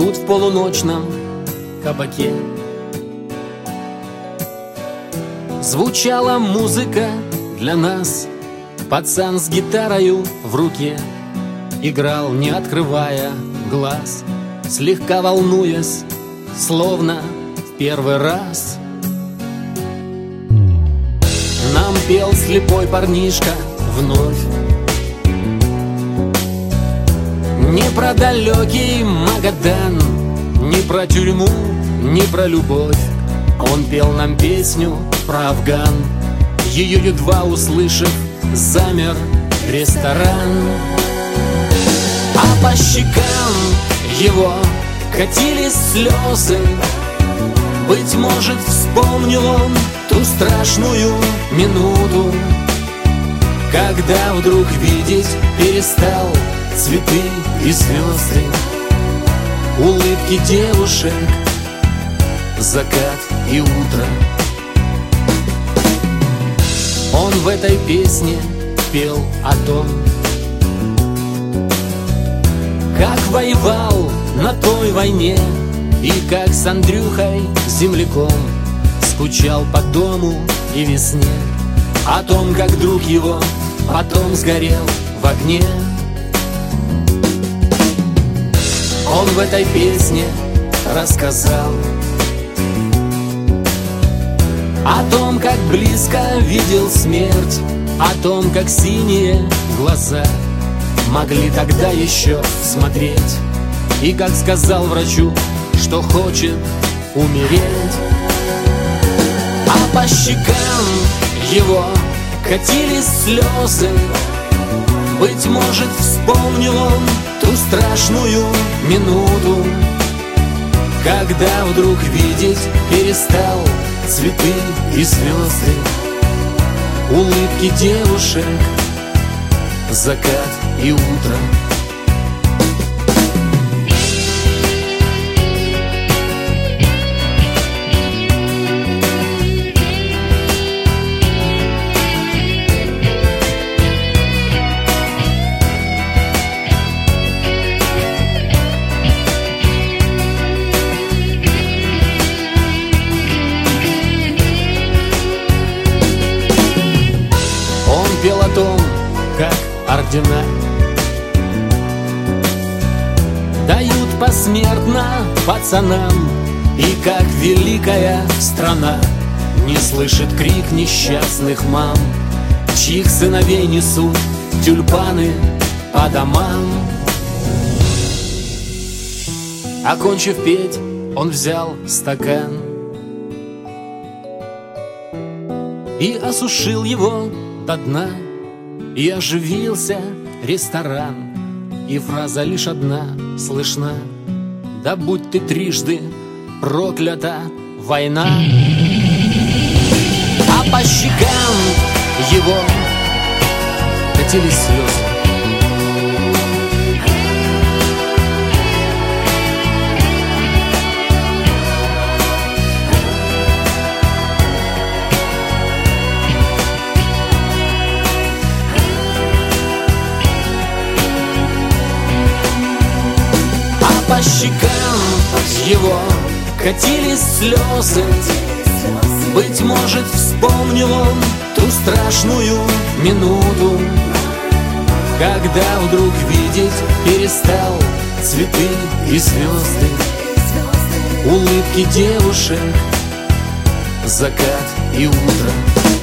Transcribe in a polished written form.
тут в полуночном кабаке. Звучала музыка для нас, пацан с гитарою в руке играл, не открывая глаз, слегка волнуясь, словно в первый раз. Нам пел слепой парнишка вновь не про далекий Магадан, не про тюрьму, не про любовь. Он пел нам песню про Афган. Ее едва услышав, замер ресторан. А по щекам его катились слезы. Быть может, вспомнил он ту страшную минуту, когда вдруг видеть перестал цветы и звезды, улыбки девушек, закат и утро. Он в этой песне пел о том, как воевал на той войне, и как с Андрюхой, земляком, скучал по дому и весне. О том, как друг его потом сгорел в огне. Он в этой песне рассказал о том, как близко видел смерть, о том, как синие глаза могли тогда еще смотреть, и как сказал врачу, что хочет умереть. А по щекам его катились слезы. Быть может, вспомнил он ту страшную минуту, когда вдруг видеть перестал цветы и звезды, улыбки девушек, закат и утро. Пел о том, как ордена дают посмертно пацанам, и как великая страна не слышит крик несчастных мам, чьих сыновей несут тюльпаны по домам. Окончив петь, он взял стакан и осушил его до дна, и оживился ресторан, и фраза лишь одна слышна: да будь ты трижды проклята война. А по щекам его катились слезы. По щекам его катились слезы. Быть может, вспомнил он ту страшную минуту, когда вдруг видеть перестал цветы и звезды, улыбки девушек, закат и утро.